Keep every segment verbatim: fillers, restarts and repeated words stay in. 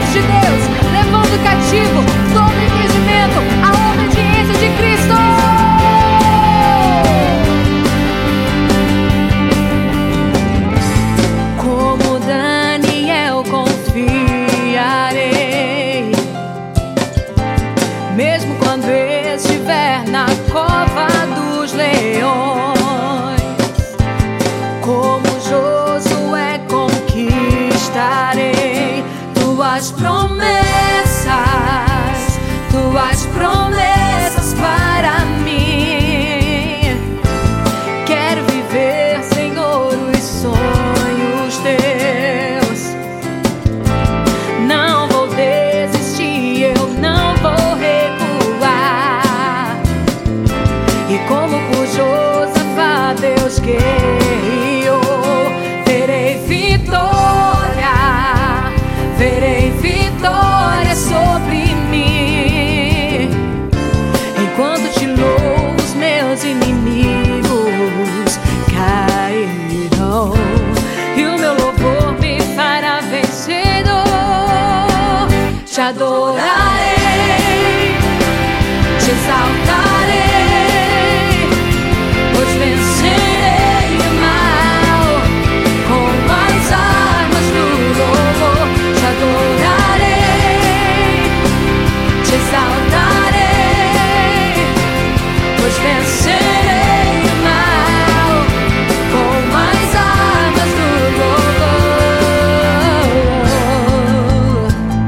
voz de Deus, levando cativo todo entendimento à obediência de Cristo. Como Daniel confiarei, mesmo quando estiver na cova dos leões. Como Josué conquistarei tuas promessas, tuas promessas para mim. Quero viver, Senhor, os sonhos teus. Não vou desistir, eu não vou recuar. E como por Josafá, Deus guerreou, verei vitória, verei vitória sobre mim. Enquanto te louvo, os meus inimigos cairão, e o meu louvor me fará vencedor. Te adorarei, te exaltarei, pois vencerei o mal com as armas do louvor. Te adorarei, te exaltarei, pois vencerei o mal com as armas do louvor.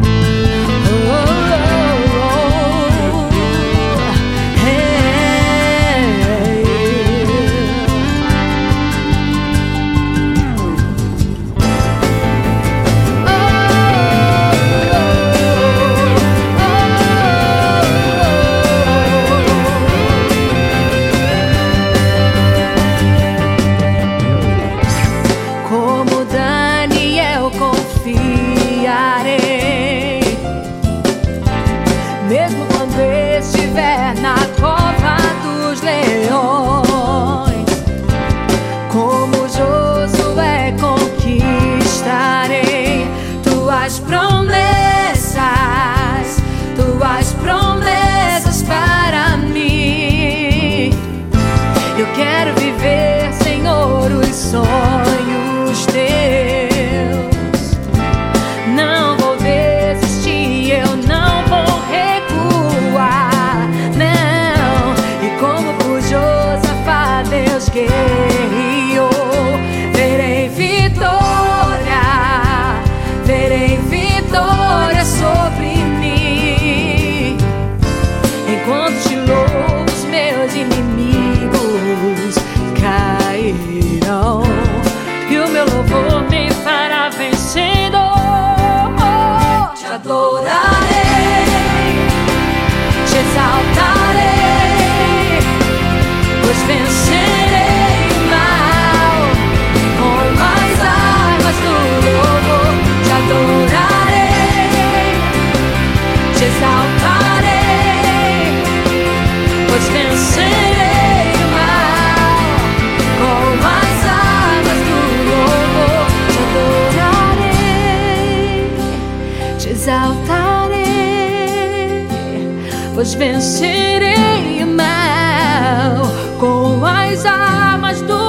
Como Daniel confiarei, mesmo quando estiver na cova dos leões. Como Josué conquistarei tuas promessas, tuas promessas para mim. Eu quero viver, Senhor, os sonhos teus. Não vou desistir, eu não vou recuar, não. E como por Josafá, Deus guerreou, verei vitória, verei vitória sobre mim. Enquanto te louvo, os meus inimigos cairão, e o meu louvor me fará vencedor. Te adorarei, te exaltarei, pois vencerei o mal com as armas do louvor. Te adorarei, te exaltarei, pois vencerei o mal com as armas do louvor. Te adorarei, te exaltarei, pois vencerei o mal com as armas do